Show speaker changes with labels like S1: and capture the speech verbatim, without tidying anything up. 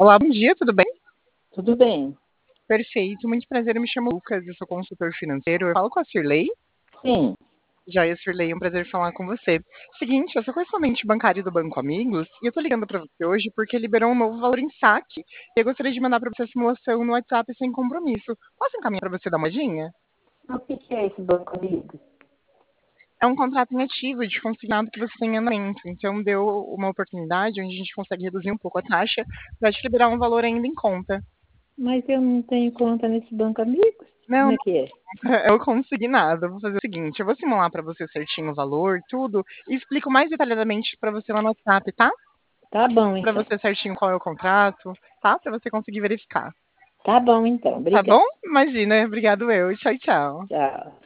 S1: Olá, bom dia, tudo bem?
S2: Tudo bem?
S1: Perfeito, muito prazer, eu me chamo Lucas, eu sou consultor financeiro, eu falo com a Cirlei.
S2: Sim.
S1: Joia, Cirlei, é um prazer falar com você. Seguinte, eu sou correspondente bancário do Banco Amigos e eu tô ligando pra você hoje porque liberou um novo valor em saque e eu gostaria de mandar pra você a simulação no WhatsApp sem compromisso. Posso encaminhar pra você dar uma olhadinha?
S2: O que que é esse Banco Amigo?
S1: É um contrato em ativo de consignado que você tem em andamento, então deu uma oportunidade onde a gente consegue reduzir um pouco a taxa para te liberar um valor ainda em conta.
S2: Mas eu não tenho conta nesse Banco Amigos. Como
S1: Não,
S2: é que é?
S1: é o consignado. Eu vou fazer o seguinte, eu vou simular para você certinho o valor, tudo, e explico mais detalhadamente para você lá no WhatsApp, tá?
S2: Tá bom,
S1: Para
S2: então.
S1: você certinho qual é o contrato, tá? Para você conseguir verificar.
S2: Tá bom, então.
S1: Tá bom?
S2: Obrigada.
S1: Imagina, obrigado eu. Tchau, tchau.
S2: Tchau.